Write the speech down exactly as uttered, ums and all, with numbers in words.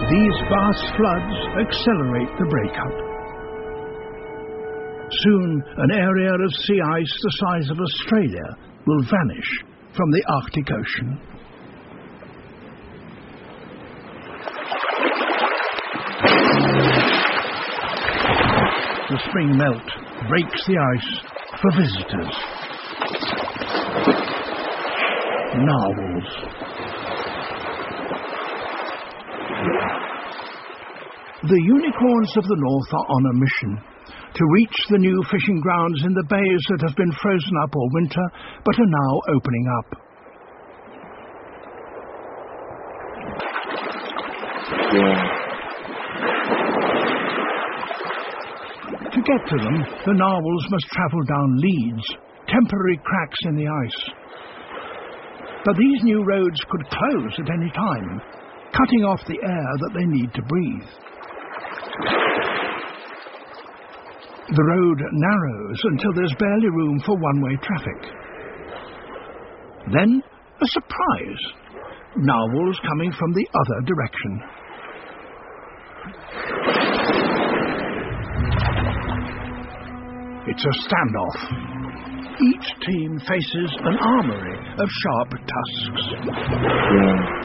These vast floods accelerate the breakup. Soon, an area of sea ice the size of Australia will vanish from the Arctic Ocean. The spring melt breaks the ice for visitors. Narwhals. The unicorns of the north are on a mission to reach the new fishing grounds in the bays that have been frozen up all winter but are now opening up. Yeah. To get to them, the narwhals must travel down leads, temporary cracks in the ice. But these new roads could close at any time, cutting off the air that they need to breathe. The road narrows until there's barely room for one-way traffic. Then, a surprise. Narwhals coming from the other direction. It's a standoff. Each team faces an armory of sharp tusks. Yeah.